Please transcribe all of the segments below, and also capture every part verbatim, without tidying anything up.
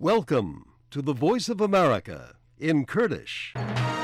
Welcome to the Voice of America in Kurdish.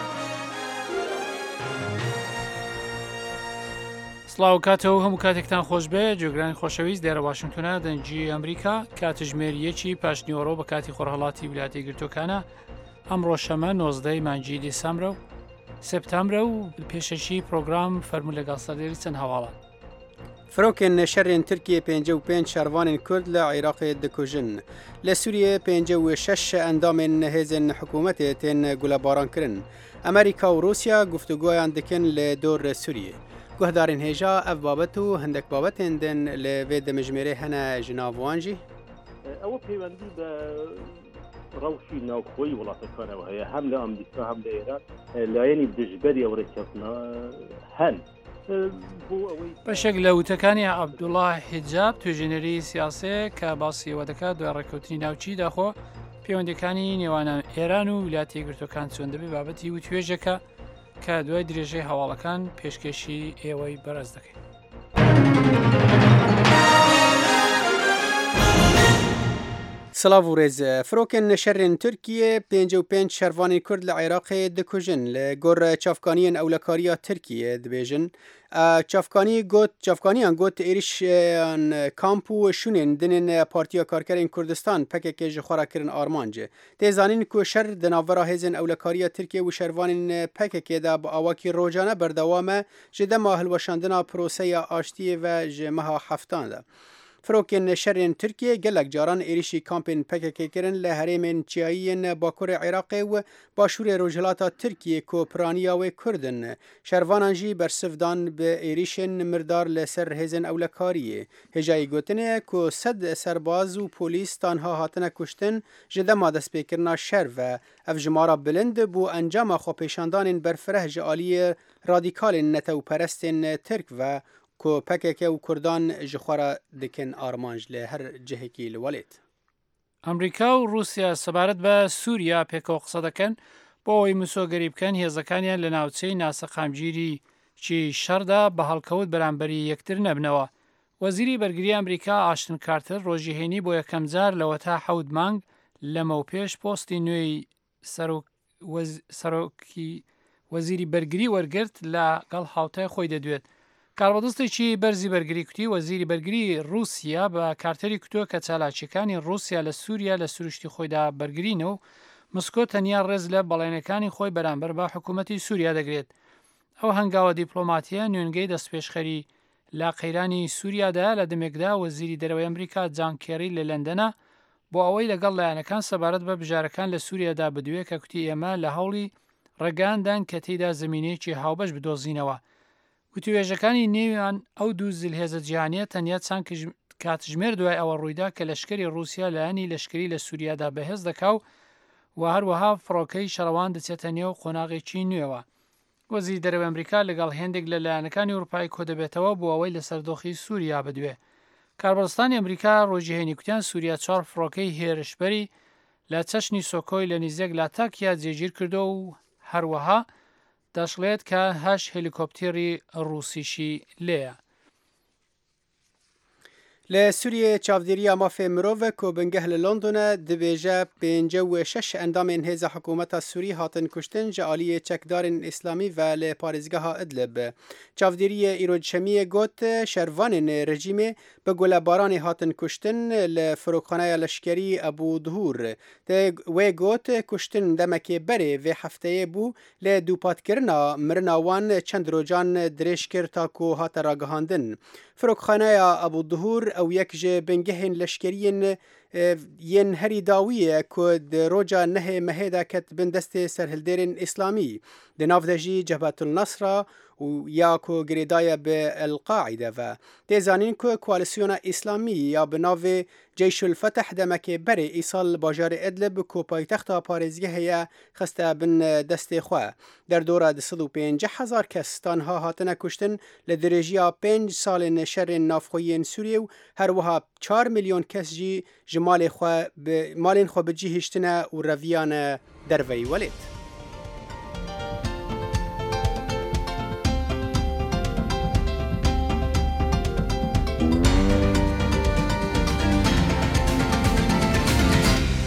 سڵاو کاتەوە هەموو کاتێکتان خۆش بێ جێگرانی خۆشەویست دیارە واشنگتۆنە دەنجی ئەمریکا کاتژمێریەکی پاشنیوەڕۆ بە کاتی خۆرهەڵاتی ویلایەتە یەکگرتووەکانە ئەمڕۆ شەمە نۆزدەی مانگی دیسەمبرە و سپتامبرە و پێشەشی پرۆگرام فەرموو لەگەڵ سەردێری چەند هەواڵە. فرۆکên neşerên Tirkiye pênc û pênc şervanên Kurd li Iraqê dikujin. Li Sûriyê pênc û şeş endamên hêzên hikûmetê tên gulebarankirin. Amerîka û Rûsya guftûgoyan dikin li dor Sûriyê. Guhdarên hêja ev babet û hindek babetên din li vê demijmêrê hene ji nav wan jî? Ew peywendî bi rewşî navxweyî welatekane heye hem li Amerîka hem li Îran layenî dijberî ew rêkevna hen. بەشێک لە وتەکانی عەبدوڵڵا حیجاب توێژینەری سیاسەیە کە باسیەوە دەکات دوای ڕێککەوتنی ناوچی داخۆ پەیوەندیەکانی نێوانە ئێران و ویلایەتە یەکگرتووەکان چۆن دەبێت بابەتی و توێژەکە کە دوای درێژەی هەواڵەکان پێشکەشی ئێوەی بەرز دەکەین. Silav û rêz Firokên neşerên Tirkiye pênc û pênc şervanên Kurd li Iraqê dikujin li gor çavkaniyên ewlekariya Tirkiye dibêjin. Çavkanî got çavkaniyan got êrişan kamp û şûnên dinên Partiya Karkerên Kurdistan P K K ji xwe re kirin armanc. Tê zanîn ku şer di navbera hêzên ewlekariya Tirkiye û şervanên P K K de bi awakî rojane berdewam e ji dema hilweşandina proseya aştiyê ve ji meha heftan de. Firokên neşerên Tirkiye gelek caran êrişî kampên P K K kirin li herêmên çiyayiyên Bakurê Iraqê û başûrê Rojhilata Tirkiye ku piraniya wê Kurd in. Şervanan jî bersiv dan bi êrişên mirdar li ser hêzên ewlekariyê. Hêjayî gotinê ku sed serbaz û polîs tanha hatine kuştin ji dema destpêkirina şer ve ev jimara bilind bû encama xwepêşandanên berfireh ji aliyê radîkalên netewperestên Tirk ve ku P K K û Kurdan ji xwe re dikin armanc li her cihekî li welêt. ئەمریکا و رووسیا سەبارەت بە سووریا پێکەوە قسە دەکەن بۆ ئەوەی مسۆگەری بکەن هێزەکانیان لە ناوچەی ناسەقامگیری چی شەردا بە هەڵکەوت بەرامبەری یەکتر نەبنەوە. وەزیری بەرگری ئەمریکا ئاشتن کارتر ڕۆژیهێنی بۆ یەکەم جار لەوە تا حەوت مانگ لەمەو پێش پۆستی نوێی سەرۆکی وەزیری بەرگری وەرگرت لەگەڵ هاوتای خۆی دەدوێت. کاربەدەستێکی بەرزی بەرگری کوتی وەزیری بەرگری رووسیا بە کارتەری کوتووە کە چالاکیەکانی رووسیا لە سووریا لە سروشتی خۆیدا بەرگرینە و مسکۆ تەنیا ڕێز لە بەڵێنەکانی خۆی بەرامبەر بە حکوومەتی سووریا دەگرێت. ئەو هەنگاوە دیپلۆماتیە نوێنگەی دەستپێشخەری لا قەیرانی سووریادا لە دەمێکدا وەزیری دەرەوەی ئەمریکا جان کێری لە لەندەنە بۆ ئەوەی لەگەڵ لایەنەکان سەبارەت بە بژارەکان لە سووریادا بدوێ کە کوتی ئێمە لە هەوڵی ڕێگاندان کە تێیدا زمینەیەکی هاوبەش بدۆزینەوە. وتوێژەکانی نێوان ئەو دوو زلهێزە جیهانیە تەنیا چەند کاتژمێر دوای ئەوە ڕوویدا کە لەشکری رووسیا لایەنی لەشکری لە سووریادا بەهێز دەکا و هەروەها فڕۆکەی شەڕەوان دەچێتە نێو قۆناغێکی نوێوە. وەزیری دەرەوەی ئەمریکا لەگەڵ هێندێک لە لایەنەکانی ئەوروپای کۆ دەبێتەوە بۆ ئەوەی لە سەردۆخی سووریا بدوێ. کاربەدەستانی ئەمریکا ڕۆژیهێنی کوتیان سووریا چوار فڕۆکەی هێرشبەری لە چەشنی سۆکۆی لە نزیک لاتاکیا جێگیر کردو و هەروەها دەشڵێت کە هەش هێلیکۆپتێری ڕووسیشی لێیە. Li Sûriyê çavdêriya mafê mirov ku bingeh li Londonê dibêje pênc û şeş endamên hêza hikûmeta Sûrî hatin kuştin ji aliyê çekdarên İslamî ve li parêzgeha Idlib. Çavdêriyê îrojşemiyê got şervanên rejîmê bi gulebaranê hatin kuştin li firokxaneya leşkerî Ebu Duhur. Wê got kuştin demekê berê vê hefteyê bû lê dûpatkirina mirina wan çend rojan dirêj kir ta ku hate ragihandin. Firokxaneya Ebu Duhur ew yek ji bingehên leşkeriyên yên herî dawî ye ku di roja nehê mehê de ket bin destê serhildêrên İslamî. Di nav de jî Cebhetul Nasra û ya ku girêdaye bi El-Qaîde ve. Tê zanîn ku Koalîsyona İslamî ya bi navê Ceyşul Feteh demekê berê îsal bajarê Idlib ku paytexta parêzgehê ye xiste bin destê xwe. Derdora di sed û pêncih hezar kes tanha hatine kuştin li dirêjiya pênc salên şerên navxweyî Sûriyê û her wiha çar milyon kes jî ji malê xwe malên xwe bi cî hiştine û reviyan derveyî welêt.